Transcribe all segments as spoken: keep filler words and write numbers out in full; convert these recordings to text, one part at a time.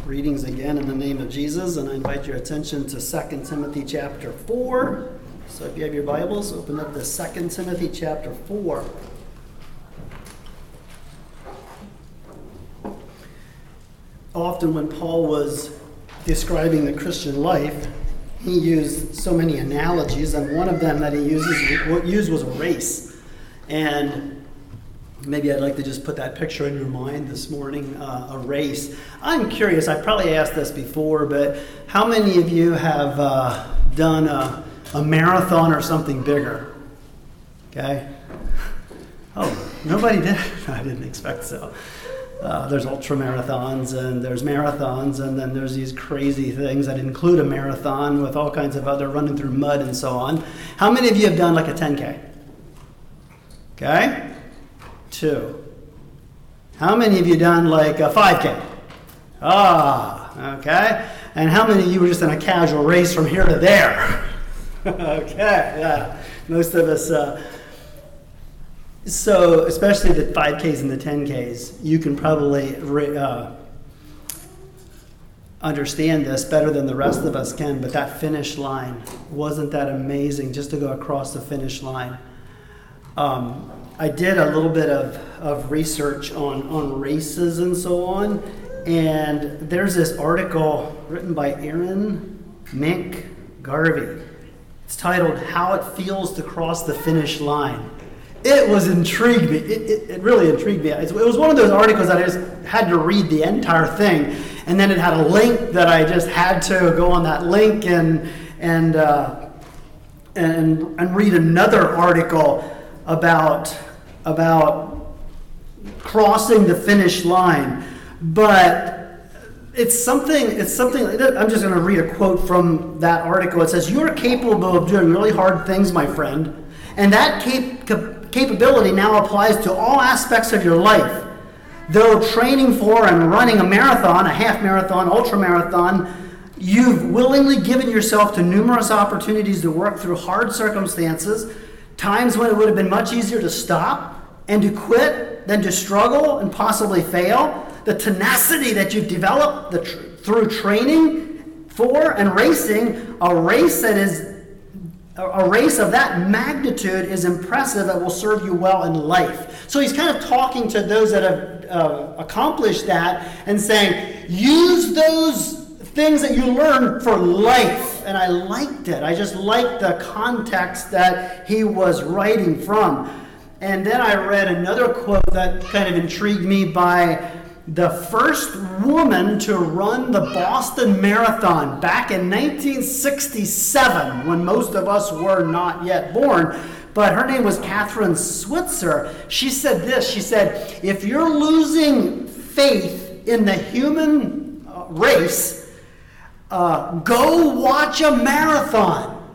Greetings again in the name of Jesus, and I invite your attention to Second Timothy chapter four. So if you have your Bibles, open up to Second Timothy chapter four. Often when Paul was describing the Christian life, he used so many analogies, and one of them that he uses, what used was a race. And maybe I'd like to just put that picture in your mind this morning, uh, a race. I'm curious, I've probably asked this before, but how many of you have uh, done a, a marathon or something bigger? Okay? Oh, nobody did? I didn't expect so. Uh, there's ultra marathons and there's marathons, and then there's these crazy things that include a marathon with all kinds of other running through mud and so on. How many of you have done like a ten K? Okay? Two. How many of you done like a five K? Ah, okay. And how many of you were just in a casual race from here to there? Okay, yeah. Most of us. Uh, so, especially the five Ks and the ten Ks, you can probably uh, understand this better than the rest of us can, but that finish line, wasn't that amazing just to go across the finish line? Um, I did a little bit of, of research on, on races and so on, and there's this article written by Aaron Mink Garvey. It's titled, How It Feels to Cross the Finish Line. It was intrigued me. It, it, it really intrigued me. It was one of those articles that I just had to read the entire thing, and then it had a link that I just had to go on that link and and uh, and and read another article about about crossing the finish line. But it's something, it's something, I'm just going to read a quote from that article. It says, "You're capable of doing really hard things, my friend, and that cap- cap- capability now applies to all aspects of your life. Though training for and running a marathon, a half marathon, ultra marathon, you've willingly given yourself to numerous opportunities to work through hard circumstances, times when it would have been much easier to stop and to quit than to struggle and possibly fail. The tenacity that you've developed the tr- through training for and racing, a race that is a race of that magnitude is impressive that will serve you well in life." So he's kind of talking to those that have uh, accomplished that and saying, use those things that you learned for life. And I liked it. I just liked the context that he was writing from. And then I read another quote that kind of intrigued me by the first woman to run the Boston Marathon back in nineteen sixty-seven, when most of us were not yet born. But her name was Catherine Switzer. She said this, she said, "If you're losing faith in the human uh, race, uh, go watch a marathon."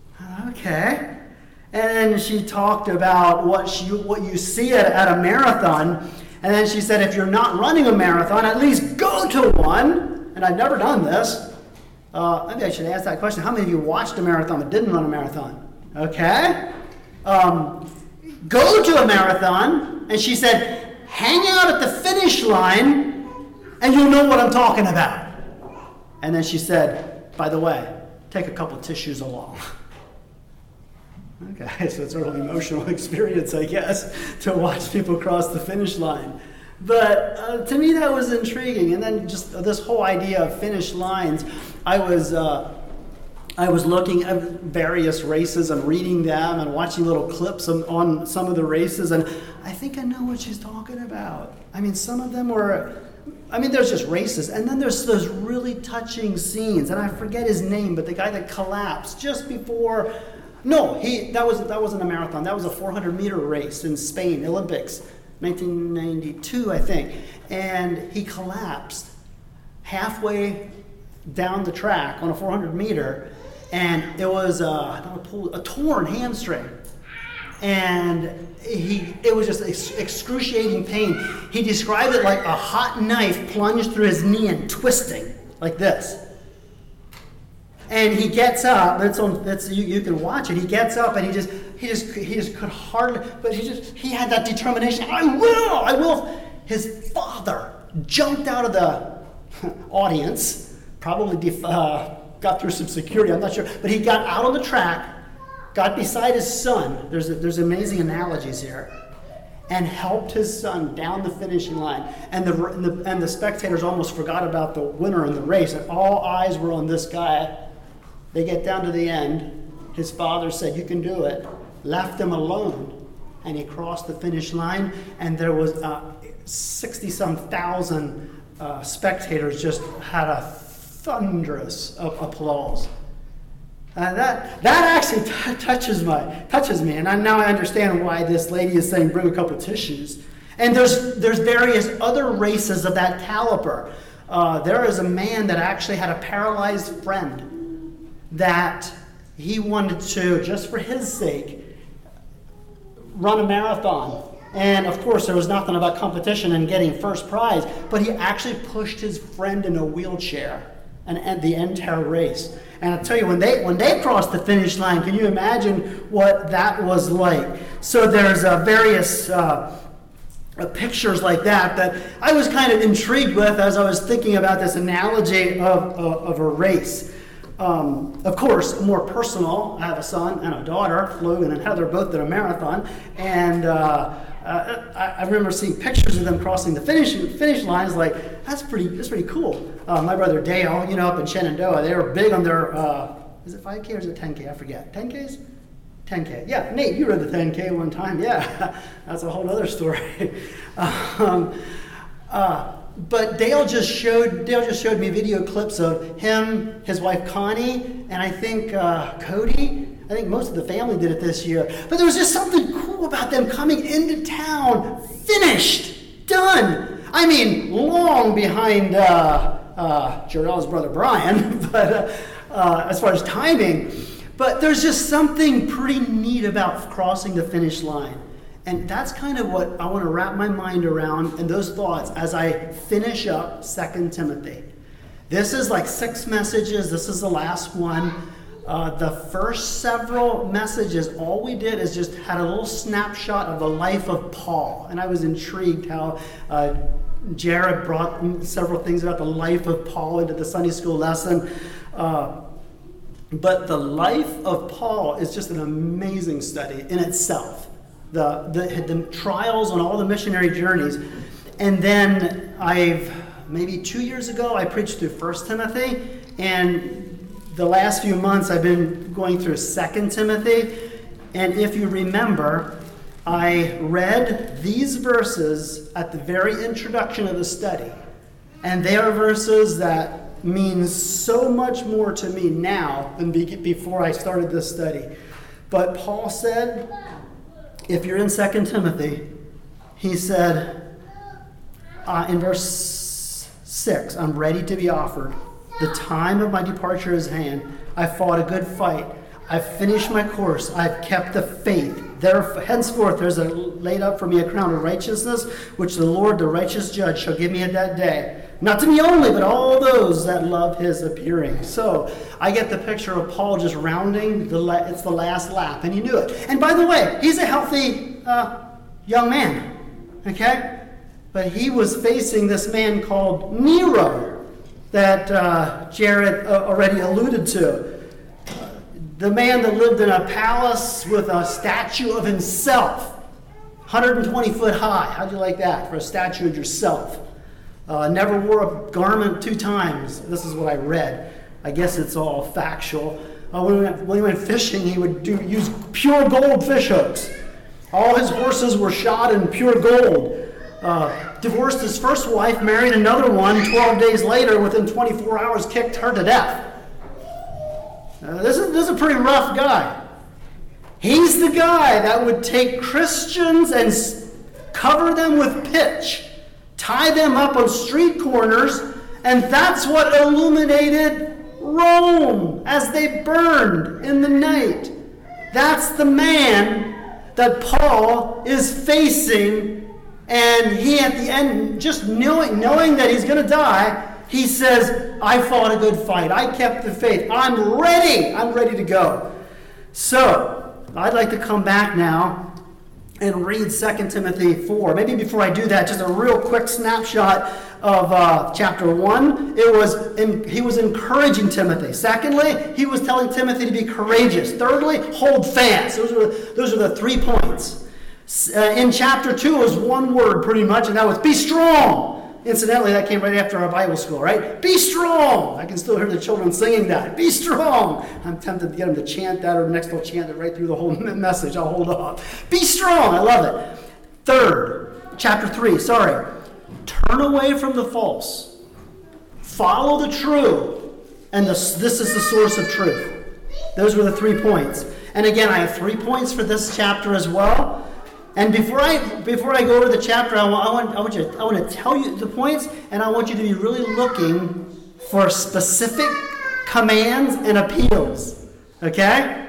Okay. And she talked about what she, what you see at, at a marathon. And then she said, if you're not running a marathon, at least go to one. And I've never done this. Uh, maybe I should ask that question. How many of you watched a marathon but didn't run a marathon? Okay. Um, go to a marathon. And she said, hang out at the finish line and you'll know what I'm talking about. And then she said, by the way, take a couple tissues along. Okay, so it's sort of an emotional experience, I guess, to watch people cross the finish line. But uh, to me, that was intriguing. And then just this whole idea of finish lines, I was uh, I was looking at various races and reading them and watching little clips on, on some of the races, and I think I know what she's talking about. I mean, some of them were, I mean, there's just races, and then there's those really touching scenes, and I forget his name, but the guy that collapsed just before. No, he that was that wasn't a marathon. That was a four hundred meter race in Spain, Olympics, nineteen ninety-two, I think. And he collapsed halfway down the track on a four hundred meter, and it was a, not a, pull, a torn hamstring. And he it was just ex- excruciating pain. He described it like a hot knife plunged through his knee and twisting like this. And he gets up. It's on. It's you, you can watch it. He gets up and he just he just he just could hardly. But he just he had that determination. I will. I will. His father jumped out of the audience, probably def- uh, got through some security, I'm not sure, but he got out on the track, got beside his son, there's, a, there's amazing analogies here, and helped his son down the finishing line. And the, and the, and the spectators almost forgot about the winner in the race, and all eyes were on this guy. They get down to the end. His father said, "You can do it," left him alone, and he crossed the finish line, and there was uh, sixty-some thousand uh, spectators just had a thunderous of applause. Uh, that that actually t- touches my touches me, and I, now I understand why this lady is saying bring a couple of tissues. And there's there's various other races of that caliber. Uh, there is a man that actually had a paralyzed friend that he wanted to, just for his sake, run a marathon. And of course, there was nothing about competition and getting first prize, but he actually pushed his friend in a wheelchair and end the entire race. And I'll tell you, when they when they crossed the finish line, can you imagine what that was like? So there's uh, various uh, uh, pictures like that that I was kind of intrigued with as I was thinking about this analogy of, of, of a race. Um, of course, more personal, I have a son and a daughter, Logan and Heather, both did a marathon, and uh, uh, I, I remember seeing pictures of them crossing the finish finish lines. Like, that's pretty that's pretty cool. Uh, my brother Dale, you know, up in Shenandoah, they were big on their, uh, is it five K or is it ten K? I forget. ten Ks? ten K. Yeah, Nate, you read the ten K one time. Yeah, that's a whole other story. um, uh, But Dale just showed Dale just showed me video clips of him, his wife Connie, and I think uh, Cody. I think most of the family did it this year. But there was just something cool about them coming into town, finished, done. I mean, long behind uh, uh, Jarrell's brother Brian, but uh, uh, as far as timing. But there's just something pretty neat about crossing the finish line. And that's kind of what I want to wrap my mind around and those thoughts as I finish up Second Timothy. This is like six messages. This is the last one. Uh, the first several messages, all we did is just had a little snapshot of the life of Paul. And I was intrigued how uh, Jared brought several things about the life of Paul into the Sunday school lesson. Uh, but the life of Paul is just an amazing study in itself. The, the the trials on all the missionary journeys. And then I've, maybe two years ago, I preached through First Timothy, and the last few months I've been going through Second Timothy. And if you remember, I read these verses at the very introduction of the study. And they are verses that mean so much more to me now than be, before I started this study. But Paul said, if you're in Second Timothy, he said uh, in verse six, I'm ready to be offered. The time of my departure is at hand. I fought a good fight. I've finished my course. I've kept the faith. Therefore, henceforth there's a, laid up for me a crown of righteousness, which the Lord, the righteous judge, shall give me at that day. Not to me only, but all those that love his appearing. So I get the picture of Paul just rounding, the la- it's the last lap, and he knew it. And by the way, he's a healthy uh, young man, okay? But he was facing this man called Nero that uh, Jared uh, already alluded to. Uh, the man that lived in a palace with a statue of himself, one hundred twenty foot high. How'd you like that for a statue of yourself? Uh, never wore a garment two times. This is what I read. I guess it's all factual. Uh, when, he went, when he went fishing, he would do use pure gold fish hooks. All his horses were shod in pure gold. Uh, divorced his first wife, married another one. twelve days later, within twenty-four hours, kicked her to death. Uh, this is, this is a pretty rough guy. He's the guy that would take Christians and s- cover them with pitch, tie them up on street corners, and that's what illuminated Rome as they burned in the night. That's the man that Paul is facing, and he at the end, just knowing, knowing that he's going to die, he says, I fought a good fight. I kept the faith. I'm ready. I'm ready to go. So, I'd like to come back now and read Second Timothy four. Maybe before I do that, just a real quick snapshot of uh, chapter one. It was in, he was encouraging Timothy. Secondly, he was telling Timothy to be courageous. Thirdly, hold fast. Those are, those are the three points. Uh, in chapter two, it was one word pretty much, and that was be strong. Incidentally, that came right after our Bible school, right? Be strong. I can still hear the children singing that. Be strong. I'm tempted to get them to chant that, or next they'll chant it right through the whole message. I'll hold off. Be strong. I love it. Third, chapter three, sorry. Turn away from the false. Follow the true. And the, this is the source of truth. Those were the three points. And again, I have three points for this chapter as well. And before I before I go over the chapter, I want I want I want you I want to tell you the points, and I want you to be really looking for specific commands and appeals. Okay?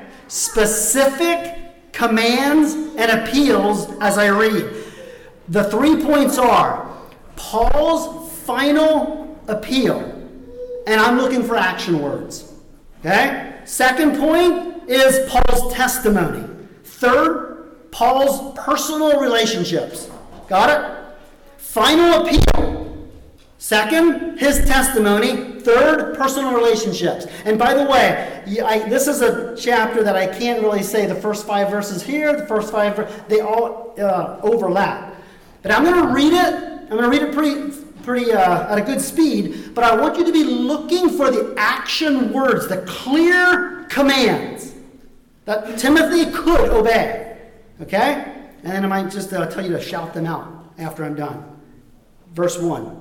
Specific commands and appeals as I read. The three points are Paul's final appeal, and I'm looking for action words. Okay? Second point is Paul's testimony. Third, Paul's personal relationships. Got it? Final appeal. Second, his testimony. Third, personal relationships. And by the way, I, this is a chapter that I can't really say the first five verses here, the first five, they all uh, overlap. But I'm going to read it. I'm going to read it pretty, pretty uh, at a good speed. But I want you to be looking for the action words, the clear commands that Timothy could obey. Okay? And then I might just uh, tell you to shout them out after I'm done. Verse one.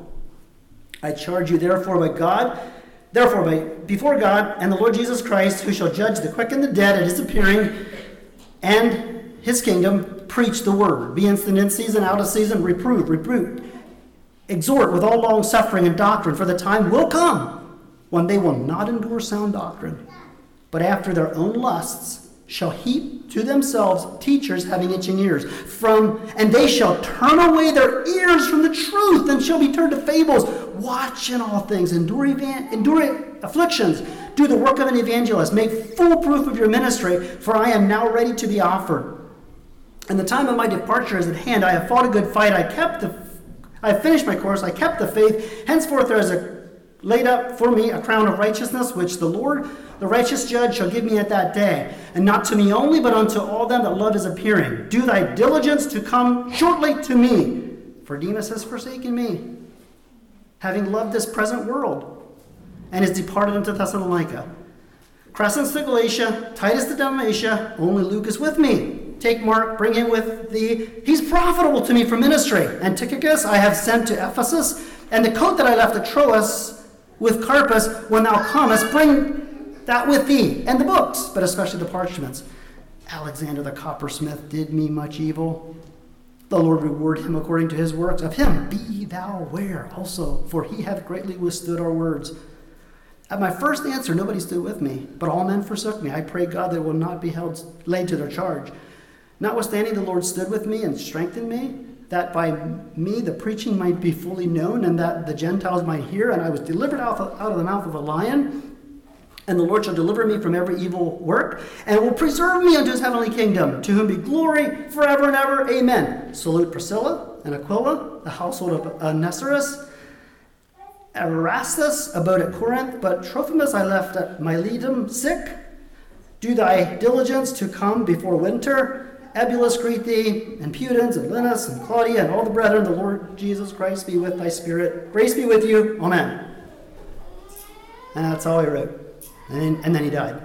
I charge you therefore by God, therefore by, before God and the Lord Jesus Christ, who shall judge the quick and the dead at his appearing and his kingdom, preach the word. Be instant in season, out of season, reprove, rebuke. Exhort with all long suffering and doctrine, for the time will come when they will not endure sound doctrine, but after their own lusts shall heap to themselves teachers having itching ears. From and they shall turn away their ears from the truth and shall be turned to fables. Watch in all things, endure, evan- endure afflictions, do the work of an evangelist, make full proof of your ministry, for I am now ready to be offered. And the time of my departure is at hand. I have fought a good fight. I kept the, I have finished my course. I kept the faith. Henceforth there is a laid up for me a crown of righteousness, which the Lord, the righteous judge, shall give me at that day, and not to me only, but unto all them that love his appearing. Do thy diligence to come shortly to me, for Demas has forsaken me, having loved this present world, and is departed unto Thessalonica. Crescens to Galatia, Titus to Dalmatia, only Luke is with me. Take Mark, bring him with thee. He's profitable to me for ministry. And Tychicus I have sent to Ephesus, and the coat that I left at Troas with Carpus, when thou comest, bring that with thee, and the books, but especially the parchments. Alexander the coppersmith did me much evil. The Lord reward him according to his works. Of him be thou ware also, for he hath greatly withstood our words. At my first answer, nobody stood with me, but all men forsook me. I pray God that it will not be held laid to their charge. Notwithstanding, the Lord stood with me and strengthened me, that by me the preaching might be fully known, and that the Gentiles might hear. And I was delivered out of, out of the mouth of a lion. And the Lord shall deliver me from every evil work, and will preserve me unto his heavenly kingdom, to whom be glory forever and ever. Amen. Salute Priscilla and Aquila, the household of Onesimus. Erastus abode at Corinth, but Trophimus I left at Miletum sick. Do thy diligence to come before winter. Ebulus greet thee, and Pudens, and Linus, and Claudia, and all the brethren. The Lord Jesus Christ be with thy spirit. Grace be with you. Amen. And that's all he wrote. And then, and then he died.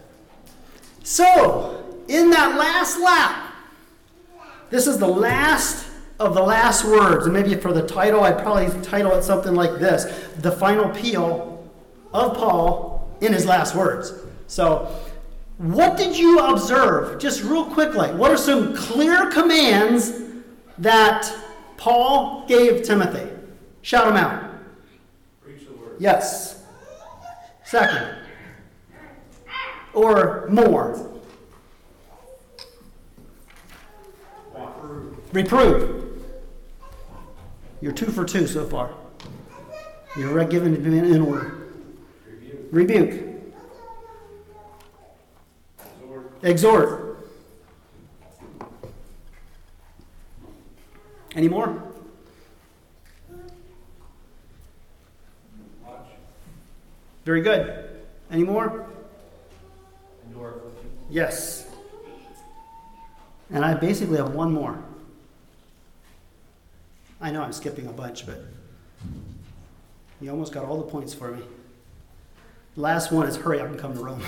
So, in that last lap, this is the last of the last words. And maybe for the title, I'd probably title it something like this: The Final Appeal of Paul in his last words. So, what did you observe, just real quickly? What are some clear commands that Paul gave Timothy? Shout them out. Preach the word. Yes. Second. Or more. Reprove. Reprove. You're two for two so far. You're given in order. Rebuke. Rebuke. Exhort. Exhort. Any more? Watch. Very good. Any more? Endure. Yes. And I basically have one more. I know I'm skipping a bunch, but you almost got all the points for me. Last one is hurry up and come to Rome.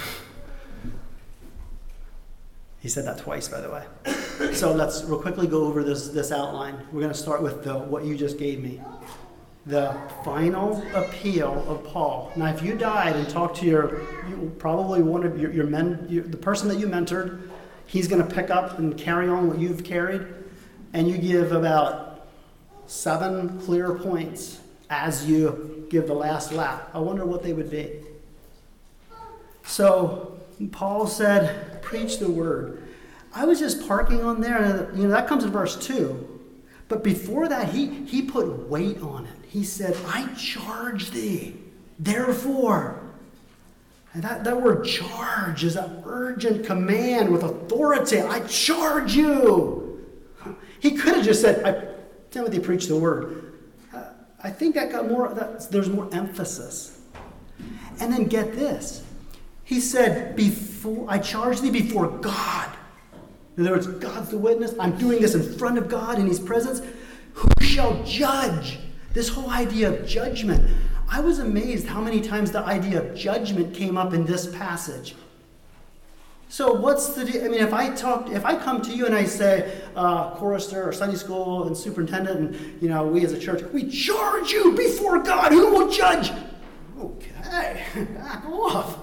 He said that twice, by the way. So let's real quickly go over this, this outline. We're going to start with the, what you just gave me. The final appeal of Paul. Now, if you died and talked to your, you, probably one of your, your men, your, the person that you mentored, he's going to pick up and carry on what you've carried, and you give about seven clear points as you give the last lap. I wonder what they would be. So, Paul said, preach the word. I was just parking on there, and you know that comes in verse two. But before that, he, he put weight on it. He said, I charge thee, therefore. And that, that word charge is an urgent command with authority. I charge you. He could have just said, I, Timothy, preach the word. Uh, I think that got more, that, there's more emphasis. And then get this. He said, before I charge thee before God. In other words, God's the witness. I'm doing this in front of God in his presence. Who shall judge? This whole idea of judgment. I was amazed how many times the idea of judgment came up in this passage. So what's the, I mean, if I talk, if I come to you and I say, uh, chorister or Sunday school and superintendent and, you know, we as a church, we charge you before God, who will judge? Okay, back off.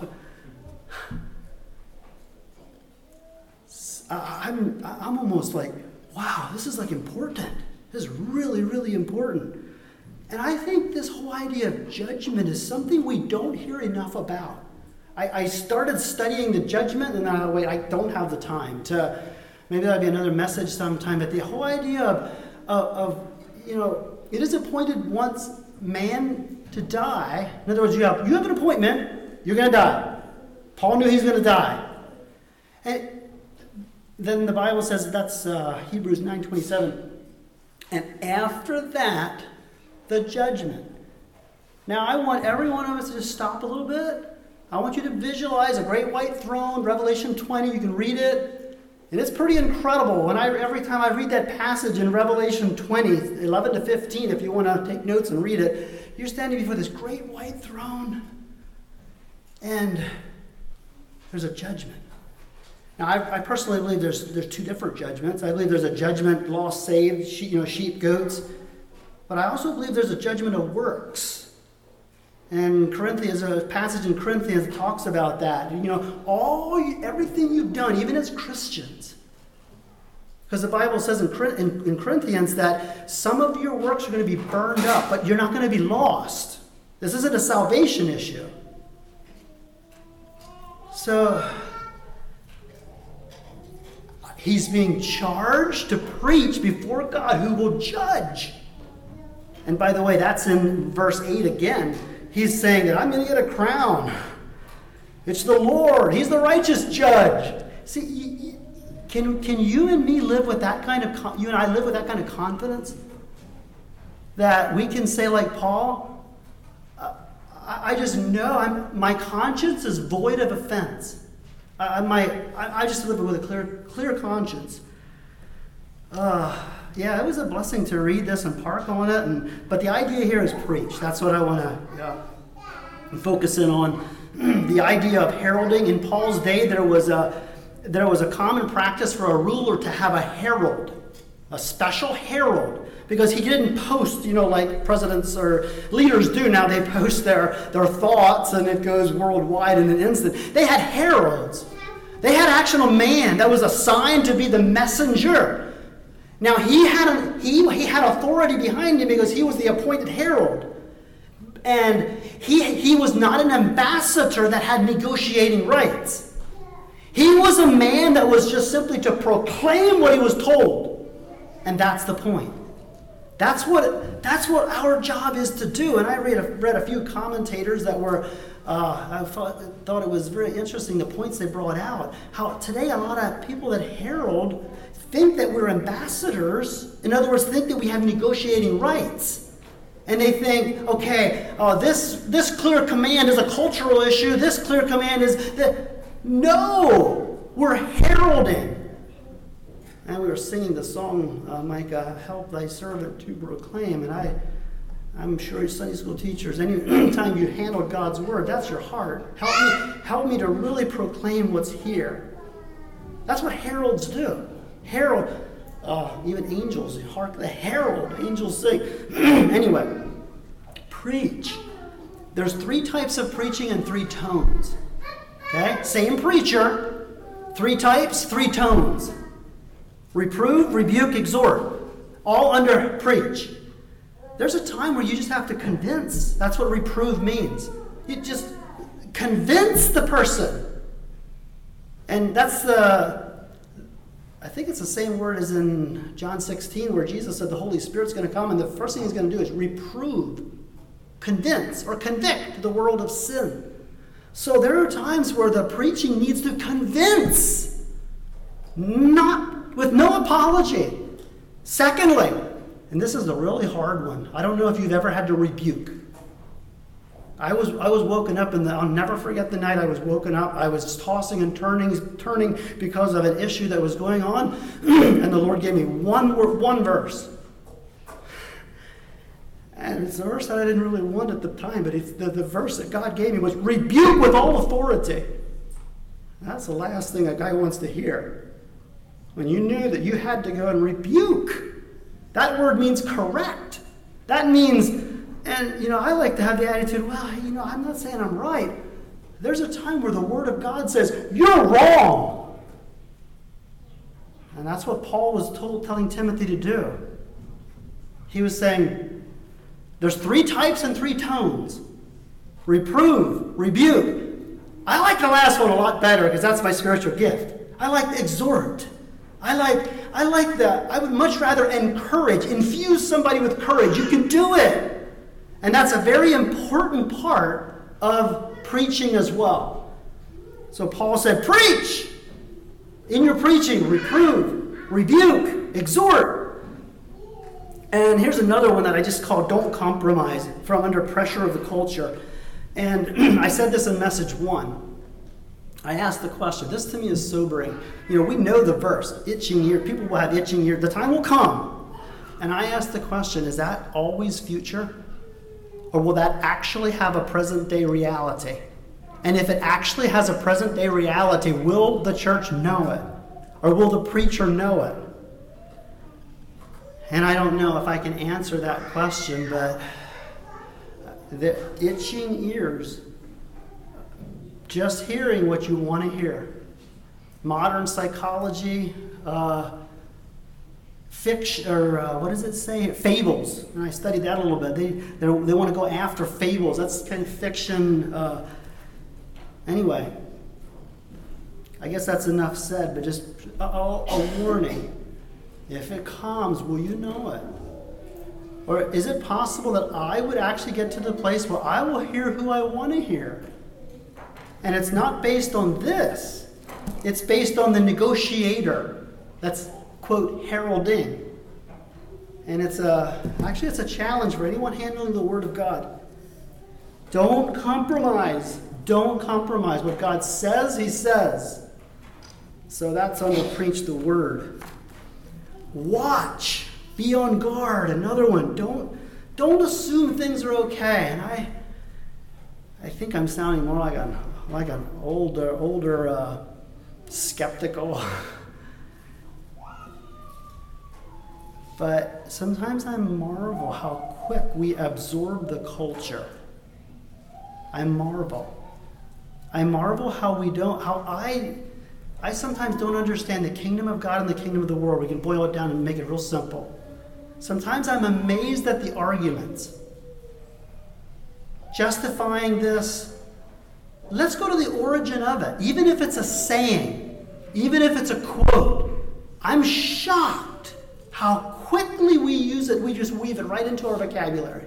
Uh, I'm, I'm almost like, wow, this is like important. This is really, really important. And I think this whole idea of judgment is something we don't hear enough about. I, I started studying the judgment, and then I wait, I don't have the time to, maybe that'll be another message sometime, but the whole idea of, of, of, you know, it is appointed once man to die. In other words, you have, you have an appointment, you're going to die. Paul knew he's going to die. And then the Bible says, that's uh, Hebrews nine twenty-seven. And after that, the judgment. Now, I want every one of us to just stop a little bit. I want you to visualize a great white throne, Revelation twenty. You can read it. And it's pretty incredible. When I, every time I read that passage in Revelation twenty, eleven to fifteen, if you want to take notes and read it, you're standing before this great white throne. And there's a judgment. Now, I, I personally believe there's there's two different judgments. I believe there's a judgment, lost, saved, sheep, you know, sheep, goats. But I also believe there's a judgment of works. And Corinthians, a passage in Corinthians that talks about that. You know, all everything you've done, even as Christians. Because the Bible says in, in, in Corinthians that some of your works are going to be burned up, but you're not going to be lost. This isn't a salvation issue. So he's being charged to preach before God who will judge. And by the way, that's in verse eight again. He's saying that I'm going to get a crown. It's the Lord. He's the righteous judge. See, can, can you and me live with that kind of, you and I live with that kind of confidence? That we can say like Paul, uh, I, I just know I'm, my conscience is void of offense. I, my, I, I just live with a clear, clear conscience. Uh, yeah, it was a blessing to read this and park on it. And but the idea here is preach. That's what I want to uh, focus in on. The idea of heralding. In Paul's day, there was a there was a common practice for a ruler to have a herald, a special herald, because he didn't post, you know, like presidents or leaders do now. They post their their thoughts and it goes worldwide in an instant. They had heralds. They had actually a man that was assigned to be the messenger. Now, he had, a, he, he had authority behind him because he was the appointed herald. And he, he was not an ambassador that had negotiating rights. He was a man that was just simply to proclaim what he was told. And that's the point. That's what, that's what our job is to do. And I read a, read a few commentators that were, uh, I thought, thought it was very interesting, the points they brought out. How today a lot of people that herald think that we're ambassadors. In other words, think that we have negotiating rights. And they think, okay, uh, this, this clear command is a cultural issue. This clear command is that. No, we're heralding. And we were singing the song, uh, Micah, help thy servant to proclaim. And I, I'm sure your Sunday school teachers, any time you handle God's word, that's your heart. Help me, help me to really proclaim what's here. That's what heralds do. Herald, uh, even angels, hark the herald, angels sing. Anyway, preach. There's three types of preaching and three tones. Okay? Same preacher, three types, three tones. Reprove, rebuke, exhort. All under preach. There's a time where you just have to convince. That's what reprove means. You just convince the person. And that's the, I think it's the same word as in John sixteen where Jesus said the Holy Spirit's going to come and the first thing he's going to do is reprove, convince, or convict the world of sin. So there are times where the preaching needs to convince, not with no apology. Secondly, and this is a really hard one. I don't know if you've ever had to rebuke. I was I was woken up in the, I'll never forget the night I was woken up. I was tossing and turning, turning because of an issue that was going on. And the Lord gave me one word, one verse. And it's a verse that I didn't really want at the time, but it's the, the verse that God gave me was rebuke with all authority. That's the last thing a guy wants to hear. When you knew that you had to go and rebuke. That word means correct. That means, and you know, I like to have the attitude, well, you know, I'm not saying I'm right. There's a time where the Word of God says, you're wrong. And that's what Paul was told, telling Timothy to do. He was saying, there's three types and three tones. Reprove, rebuke. I like the last one a lot better because that's my spiritual gift. I like exhort. I like I like that. I would much rather encourage, infuse somebody with courage. You can do it. And that's a very important part of preaching as well. So Paul said, preach. In your preaching, reprove, rebuke, exhort. And here's another one that I just call don't compromise, from under pressure of the culture. And I said this in message one. I asked the question. This to me is sobering. You know, we know the verse, itching ear. People will have itching ear. The time will come. And I asked the question, is that always future? Or will that actually have a present day reality? And if it actually has a present day reality, will the church know it? Or will the preacher know it? And I don't know if I can answer that question, but the itching ears, just hearing what you want to hear. Modern psychology, uh, fiction, or uh, what does it say? Fables. And I studied that a little bit. They they want to go after fables. That's kind of fiction. Uh, anyway, I guess that's enough said, but just a, a warning. If it comes, will you know it? Or is it possible that I would actually get to the place where I will hear who I want to hear? And it's not based on this. It's based on the negotiator. That's, quote, heralding. And it's a, actually it's a challenge for anyone handling the Word of God. Don't compromise. Don't compromise. What God says, He says. So that's on the preach the Word. Watch. Be on guard. Another one. Don't, don't assume things are okay. And I, I think I'm sounding more like an like an older, older, uh, skeptical. But sometimes I marvel how quick we absorb the culture. I marvel. I marvel how we don't, how I, I sometimes don't understand the kingdom of God and the kingdom of the world. We can boil it down and make it real simple. Sometimes I'm amazed at the arguments. Justifying this. Let's go to the origin of it. Even if it's a saying, even if it's a quote, I'm shocked how quickly we use it. We just weave it right into our vocabulary.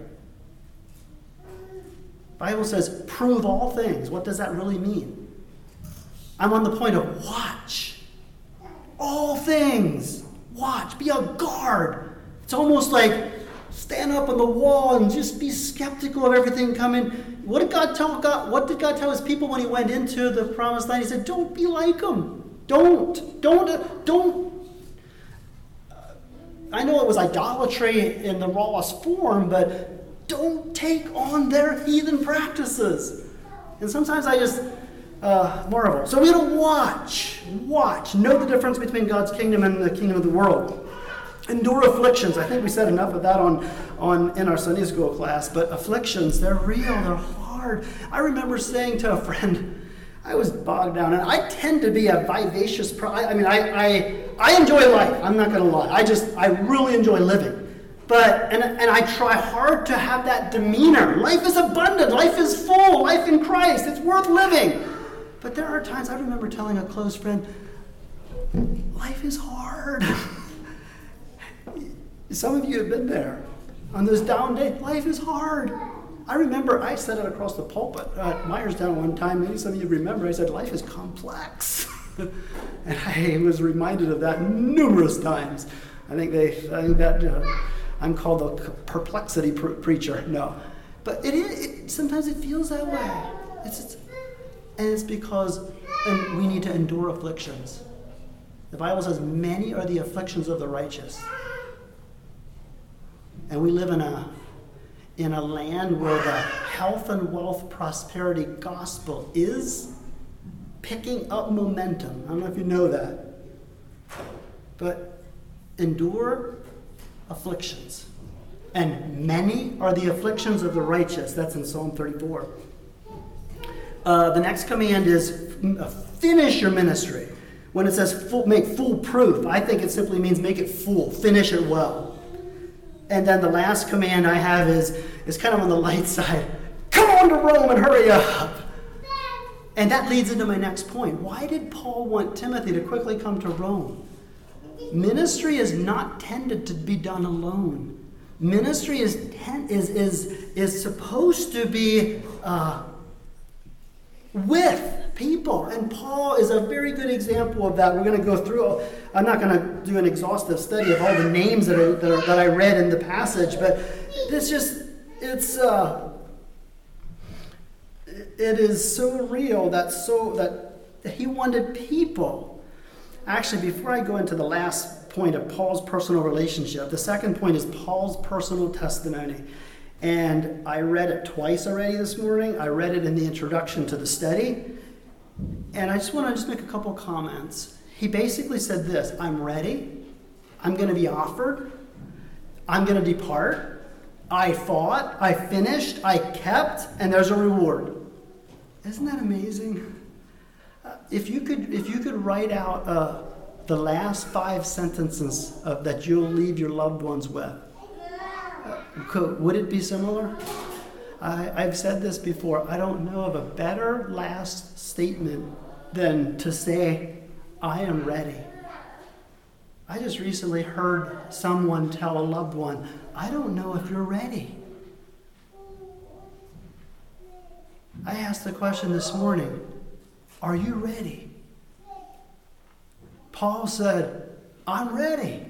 The Bible says, prove all things. What does that really mean? I'm on the point of watch. All things. Watch. Be a guard. It's almost like stand up on the wall and just be skeptical of everything coming. What did God tell God? What did God tell his people when he went into the promised land? He said, don't be like them. Don't. Don't. Don't. I know it was idolatry in the rawest form, but don't take on their heathen practices. And sometimes I just uh, marvel. So we got to watch, watch, know the difference between God's kingdom and the kingdom of the world. Endure afflictions. I think we said enough of that on, on in our Sunday school class, but afflictions, they're real, they're hard. I remember saying to a friend, I was bogged down, and I tend to be a vivacious, pro- I, I mean, I, I I enjoy life, I'm not going to lie. I just, I really enjoy living. But, and, and I try hard to have that demeanor. Life is abundant, life is full, life in Christ, it's worth living. But there are times, I remember telling a close friend, life is hard. Some of you have been there. On those down days, life is hard. I remember I said it across the pulpit at Myerstown one time. Maybe some of you remember. I said, life is complex. And I was reminded of that numerous times. I think they, I think that uh, I'm called the perplexity pre- preacher. No. But it is, it, sometimes it feels that way. It's, it's, and it's because and we need to endure afflictions. The Bible says, many are the afflictions of the righteous. And we live in a in a land where the health and wealth prosperity gospel is picking up momentum. I don't know if you know that. But endure afflictions. And many are the afflictions of the righteous. That's in Psalm thirty-four. Uh, the next command is finish your ministry. When it says full, make foolproof, I think it simply means make it full. Finish it well. And then the last command I have is, is kind of on the light side. Come on to Rome and hurry up. And that leads into my next point. Why did Paul want Timothy to quickly come to Rome? Ministry is not tended to be done alone. Ministry is ten, is, is, is supposed to be uh, with people. And Paul is a very good example of that. We're going to go through, I'm not going to do an exhaustive study of all the names that, are, that, are, that I read in the passage, but it's just, it's, uh, it is so real that so that he wanted people. Actually, before I go into the last point of Paul's personal relationship, the second point is Paul's personal testimony. And I read it twice already this morning. I read it in the introduction to the study. And I just want to just make a couple comments. He basically said this: I'm ready. I'm going to be offered. I'm going to depart. I fought. I finished. I kept. And there's a reward. Isn't that amazing? Uh, if you could, if you could write out uh, the last five sentences of, that you'll leave your loved ones with, uh, could, would it be similar? I, I've said this before. I don't know of a better last statement than to say, I am ready. I just recently heard someone tell a loved one, I don't know if you're ready. I asked the question this morning, are you ready? Paul said, I'm ready.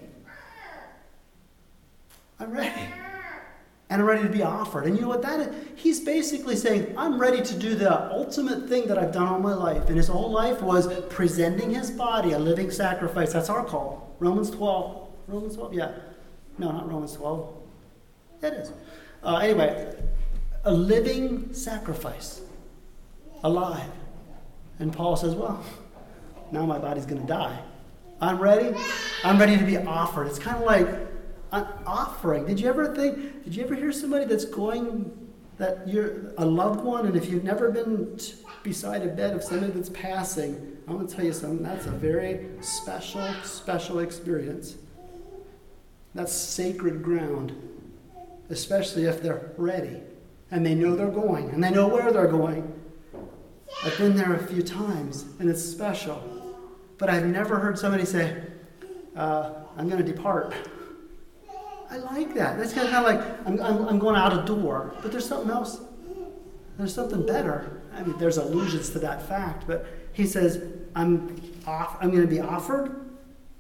I'm ready. And I'm ready to be offered. And you know what that is? He's basically saying, I'm ready to do the ultimate thing that I've done all my life. And his whole life was presenting his body, a living sacrifice. That's our call. Romans twelve. Romans twelve? Yeah. No, not Romans twelve. It is. Uh, anyway, a living sacrifice. Alive. And Paul says, well, now my body's going to die. I'm ready. I'm ready to be offered. It's kind of like an offering. Did you ever think, did you ever hear somebody that's going, that you're a loved one, and if you've never been t- beside a bed of somebody that's passing, I'm going to tell you something, that's a very special, special experience. That's sacred ground, especially if they're ready, and they know they're going, and they know where they're going. I've been there a few times, and it's special. But I've never heard somebody say, uh, I'm going to depart. I like that. That's kind of like, I'm, I'm, I'm going out a door. But there's something else. There's something better. I mean, there's allusions to that fact. But he says, I'm off, I'm going to be offered.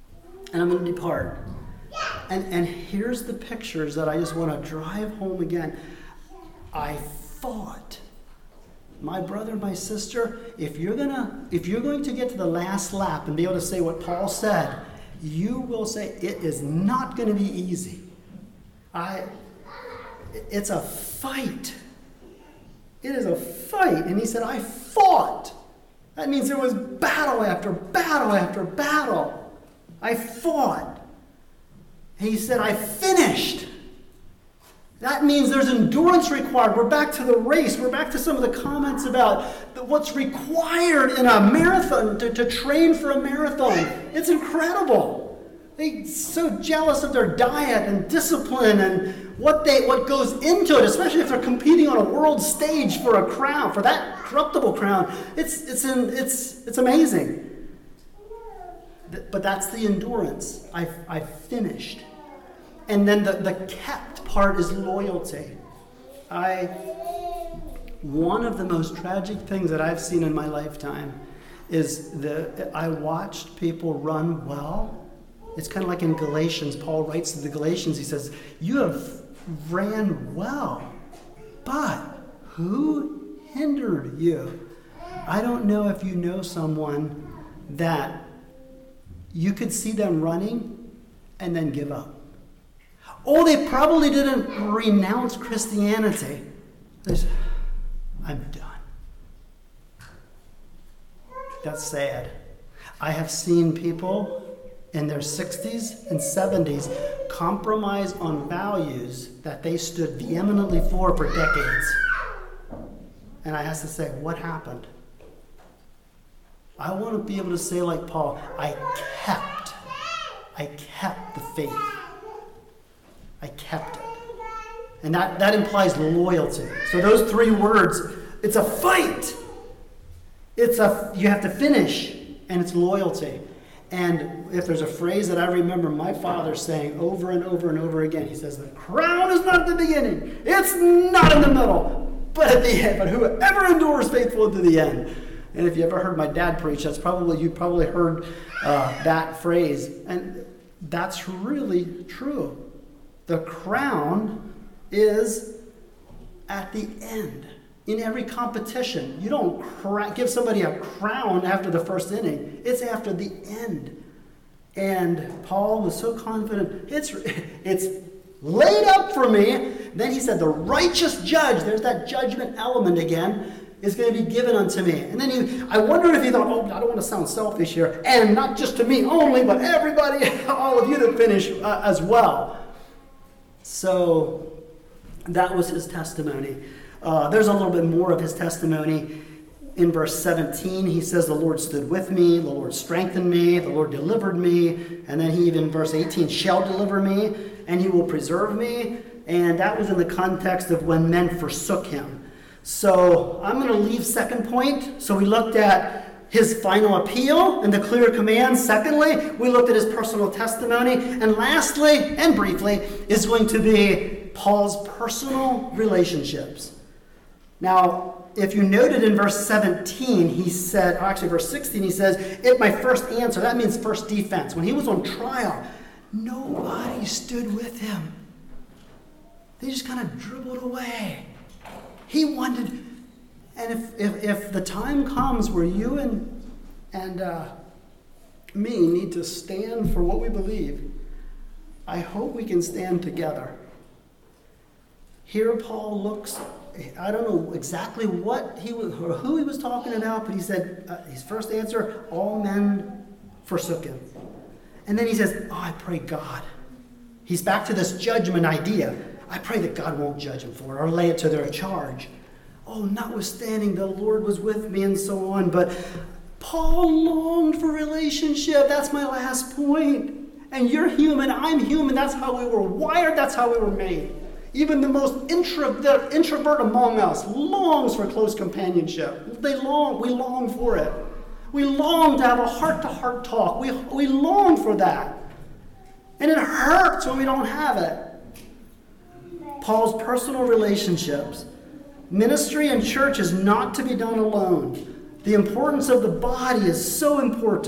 and I'm going to depart. And, and here's the pictures that I just want to drive home again. I thought, my brother, my sister, if you're gonna, if you're going to get to the last lap and be able to say what Paul said, you will say it is not going to be easy. I, it's a fight. It is a fight. And he said, I fought. That means there was battle after battle after battle. I fought. And he said, I finished. That means there's endurance required. We're back to the race. We're back to some of the comments about what's required in a marathon, to, to train for a marathon. It's incredible. They're so jealous of their diet and discipline and what they what goes into it, especially if they're competing on a world stage for a crown, for that corruptible crown. It's it's in, it's it's amazing. But that's the endurance. I I finished. And then the, the kept part is loyalty. I one of the most tragic things that I've seen in my lifetime is the I watched people run well. It's kind of like in Galatians. Paul writes to the Galatians, he says, you have ran well, but who hindered you? I don't know if you know someone that you could see them running and then give up. Oh, they probably didn't renounce Christianity. They said, I'm done. That's sad. I have seen people in their sixties and seventies compromise on values that they stood vehemently for for decades. And I have to say, what happened? I want to be able to say like Paul, I kept, I kept the faith. I kept it. And that, that implies loyalty. So those three words, it's a fight. It's a, you have to finish, and it's loyalty. And if there's a phrase that I remember my father saying over and over and over again, he says, the crown is not at the beginning. It's not in the middle, but at the end. But whoever endures faithful to the end. And if you ever heard my dad preach, that's probably, you probably heard uh, that phrase. And that's really true. The crown is at the end. In every competition, you don't cra- give somebody a crown after the first inning. It's after the end. And Paul was so confident, it's, it's laid up for me. Then he said, the righteous judge, there's that judgment element again, is going to be given unto me. And then he, I wondered if he thought, oh, I don't want to sound selfish here, and not just to me only, but everybody, all of you that finish uh, as well. So that was his testimony. Uh, there's a little bit more of his testimony. In verse seventeen, he says, the Lord stood with me, the Lord strengthened me, the Lord delivered me. And then he even, verse eighteen, shall deliver me, and he will preserve me. And that was in the context of when men forsook him. So I'm going to leave second point. So we looked at his final appeal and the clear command. Secondly, we looked at his personal testimony. And lastly, and briefly, is going to be Paul's personal relationships. Now, if you noted in verse seventeen, he said, or actually verse sixteen, he says, at my first answer, that means first defense. When he was on trial, nobody stood with him. They just kind of dribbled away. He wanted, and if if, if the time comes where you and, and uh, me need to stand for what we believe, I hope we can stand together. Here Paul looks, I don't know exactly what he was, or who he was talking about, but he said, uh, his first answer, all men forsook him. And then he says, oh, I pray God. He's back to this judgment idea. I pray that God won't judge him for it or lay it to their charge. Oh, notwithstanding, the Lord was with me and so on. But Paul longed for relationship. That's my last point. And you're human, I'm human. That's how we were wired. That's how we were made. Even the most introvert, introvert among us longs for close companionship. They long, we long for it. We long to have a heart-to-heart talk. We, we long for that. And it hurts when we don't have it. Paul's personal relationships. Ministry and church is not to be done alone. The importance of the body is so important.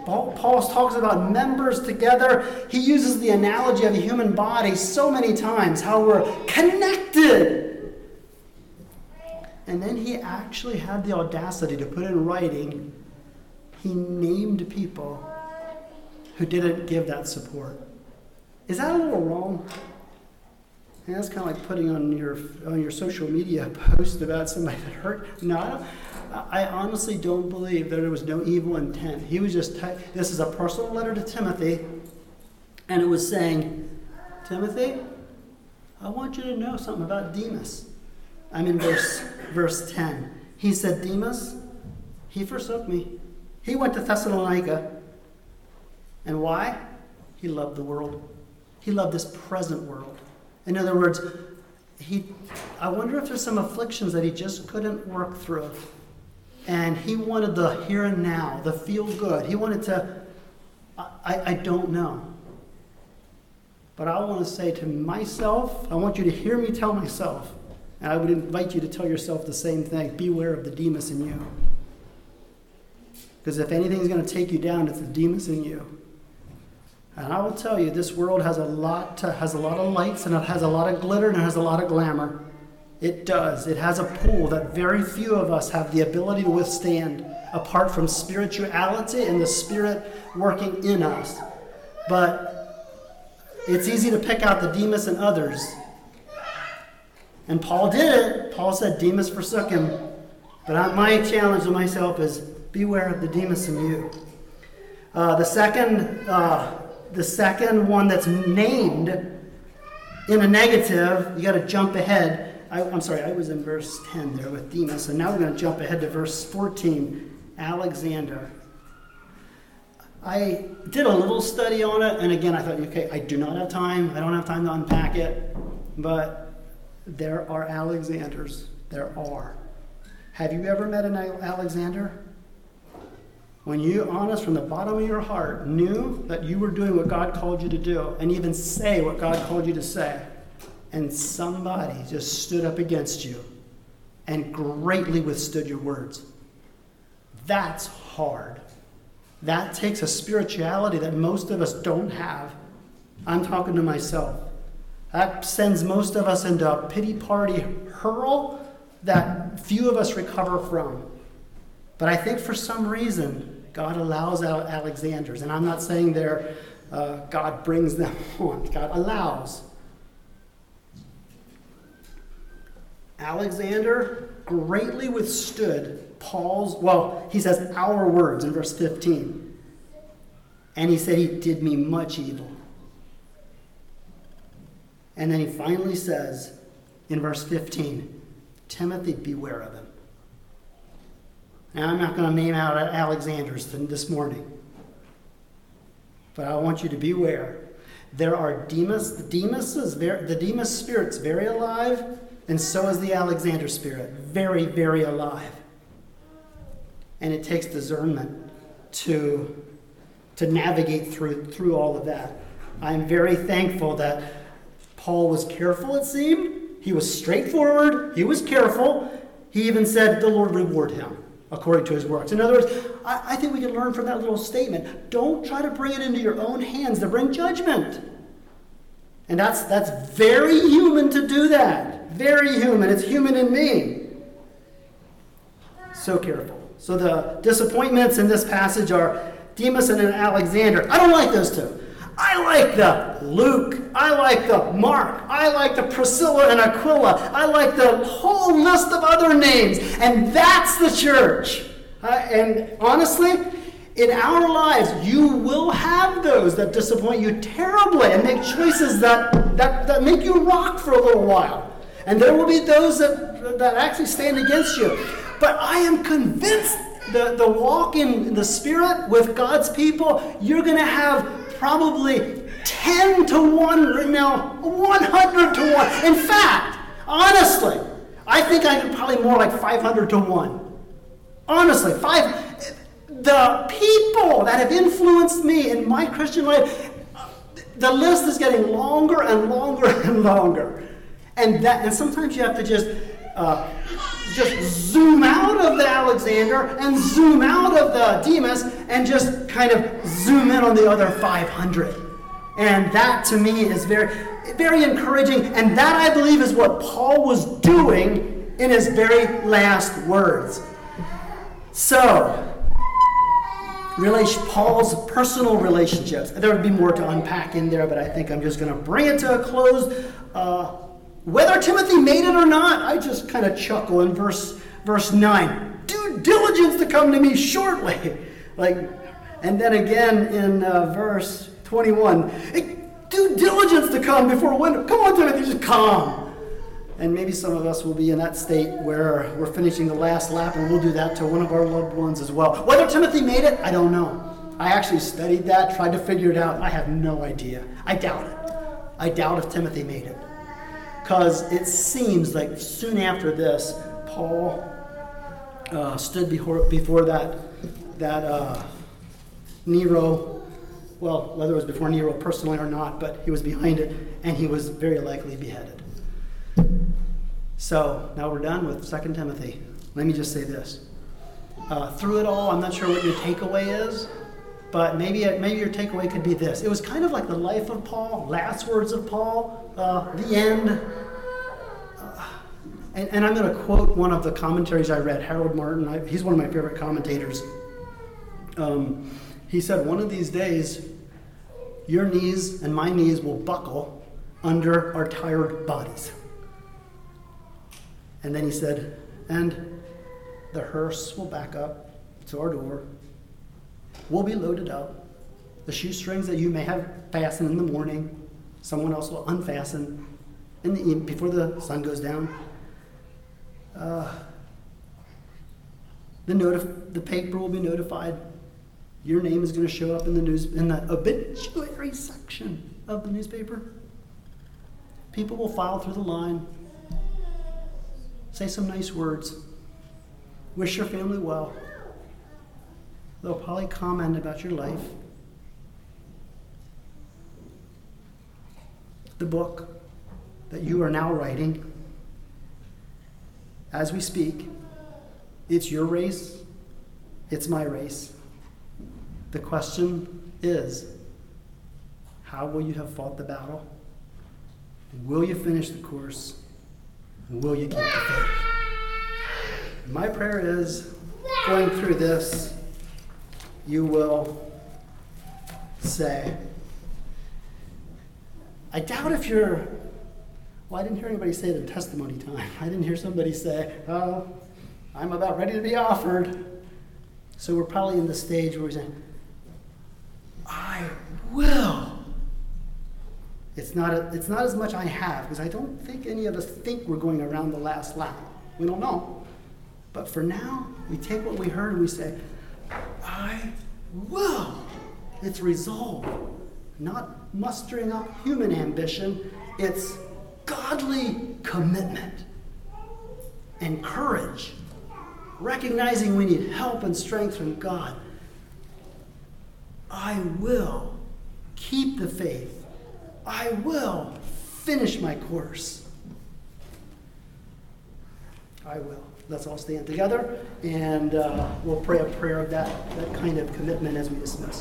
Paul, Paul talks about members together. He uses the analogy of a human body so many times, how we're connected. And then he actually had the audacity to put in writing, he named people who didn't give that support. Is that a little wrong? And that's kind of like putting on your on your social media a post about somebody that hurt. No, I, don't, I honestly don't believe that there was no evil intent. He was just, t- this is a personal letter to Timothy, and it was saying, Timothy, I want you to know something about Demas. I'm in verse, verse ten. He said, Demas, he forsook me. He went to Thessalonica. And why? He loved the world. He loved this present world. In other words, he. I wonder if there's some afflictions that he just couldn't work through. And he wanted the here and now, the feel good. He wanted to, I, I don't know. But I want to say to myself, I want you to hear me tell myself, and I would invite you to tell yourself the same thing. Beware of the Demas in you. Because if anything's going to take you down, it's the Demas in you. And I will tell you, this world has a lot to, has a lot of lights, and it has a lot of glitter, and it has a lot of glamour. It does. It has a pool that very few of us have the ability to withstand, apart from spirituality and the Spirit working in us. But it's easy to pick out the Demas in others. And Paul did it. Paul said Demas forsook him. But I, my challenge to myself is beware of the Demas in you. Uh, the second... Uh, The second one that's named in a negative, you got to jump ahead. I, I'm sorry, I was in verse ten there with Demas, and now we're going to jump ahead to verse fourteen, Alexander. I did a little study on it, and again, I thought, okay, I do not have time. I don't have time to unpack it, but there are Alexanders. There are. Have you ever met an Alexander? When you, honest, from the bottom of your heart, knew that you were doing what God called you to do, and even say what God called you to say, and somebody just stood up against you and greatly withstood your words. That's hard. That takes a spirituality that most of us don't have. I'm talking to myself. That sends most of us into a pity party hurl that few of us recover from. But I think for some reason, God allows out Alexanders. And I'm not saying they're, uh, God brings them on. God allows. Alexander greatly withstood Paul's, well, he says our words in verse fifteen. And he said he did me much evil. And then he finally says in verse fifteen, Timothy, beware of him. Now, I'm not going to name out Alexanders this morning, but I want you to beware. There are Demas. The Demas is very, the Demas spirit's very alive, and so is the Alexander spirit, very, very alive. And it takes discernment to to navigate through through all of that. I'm very thankful that Paul was careful. It seemed he was straightforward. He was careful. He even said, "The Lord reward him according to his works." In other words, I, I think we can learn from that little statement. Don't try to bring it into your own hands to bring judgment. And that's that's very human to do that. Very human. It's human in me. So careful. So the disappointments in this passage are Demas and Alexander. I don't like those two. I like the Luke. I like the Mark. I like the Priscilla and Aquila. I like the whole list of other names. And that's the church. Uh, and honestly, in our lives, you will have those that disappoint you terribly and make choices that, that, that make you rock for a little while. And there will be those that, that actually stand against you. But I am convinced the, the walk in the Spirit with God's people, you're going to have probably ten to one, now one hundred to one. In fact, honestly, I think I'm probably more like five hundred to one. Honestly, five. The people that have influenced me in my Christian life, the list is getting longer and longer and longer. And that, and sometimes you have to just uh, just zoom out of the Alexander and zoom out of the Demas and just kind of zoom in on the other five hundred. And that to me is very, very encouraging. And that I believe is what Paul was doing in his very last words. So, relation, Paul's personal relationships. There would be more to unpack in there, but I think I'm just going to bring it to a close. Uh, whether Timothy made it or not, I just kind of chuckle in verse verse nine. Do diligence to come to me shortly. Like, and then again in uh, verse twenty-one. Do diligence to come before winter. Come on, Timothy, just come. And maybe some of us will be in that state where we're finishing the last lap, and we'll do that to one of our loved ones as well. Whether Timothy made it, I don't know. I actually studied that, tried to figure it out. I have no idea. I doubt it. I doubt if Timothy made it. Because it seems like soon after this, Paul uh, stood before, before that, that uh, Nero, well, whether it was before Nero personally or not, but he was behind it, and he was very likely beheaded. So, now we're done with Second Timothy. Let me just say this. Uh, through it all, I'm not sure what your takeaway is, but maybe maybe your takeaway could be this. It was kind of like the life of Paul, last words of Paul, uh, the end. Uh, and, and I'm going to quote one of the commentaries I read, Harold Martin. I, he's one of my favorite commentators. Um, he said, one of these days, your knees and my knees will buckle under our tired bodies. And then he said, and the hearse will back up to our door. We'll be loaded up. The shoestrings that you may have fastened in the morning, someone else will unfasten in the evening before the sun goes down. Uh, the notif- the paper will be notified. Your name is going to show up in the news in the obituary section of the newspaper. People will file through the line. Say some nice words. Wish your family well. They'll probably comment about your life. The book that you are now writing, as we speak, it's your race, it's my race. The question is, how will you have fought the battle? Will you finish the course? Will you keep the faith? My prayer is, going through this, you will say, I doubt if you're, well, I didn't hear anybody say it in testimony time. I didn't hear somebody say, oh, I'm about ready to be offered. So we're probably in the stage where we're saying, I will. It's not, a, it's not as much I have, because I don't think any of us think we're going around the last lap. We don't know. But for now, we take what we heard and we say, I will. It's resolve. Not mustering up human ambition. It's godly commitment and courage. Recognizing we need help and strength from God. I will keep the faith. I will finish my course. I will. Let's all stand together, and uh, we'll pray a prayer of that, that kind of commitment as we dismiss.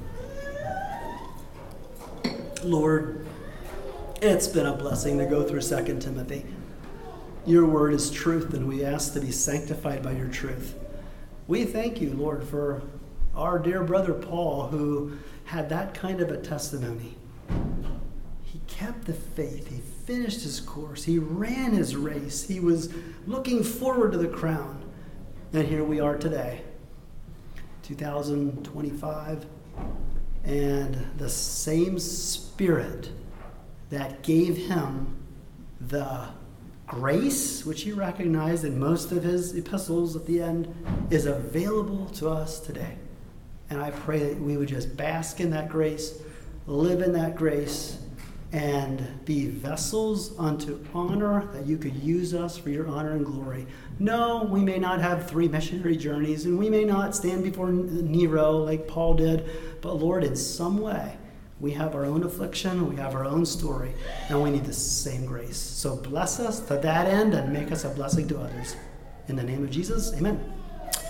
Lord, it's been a blessing to go through Second Timothy. Your word is truth, and we ask to be sanctified by your truth. We thank you, Lord, for our dear brother Paul, who had that kind of a testimony. He kept the faith. He finished his course. He ran his race. He was looking forward to the crown. And here we are today, two thousand twenty-five, and the same Spirit that gave him the grace, which he recognized in most of his epistles at the end, is available to us today. And I pray that we would just bask in that grace, live in that grace, and be vessels unto honor, that you could use us for your honor and glory. No, we may not have three missionary journeys, and we may not stand before Nero like Paul did, but Lord, in some way, We have our own affliction, we have our own story, and we need the same grace. So bless us to that end and make us a blessing to others. In the name of Jesus, amen.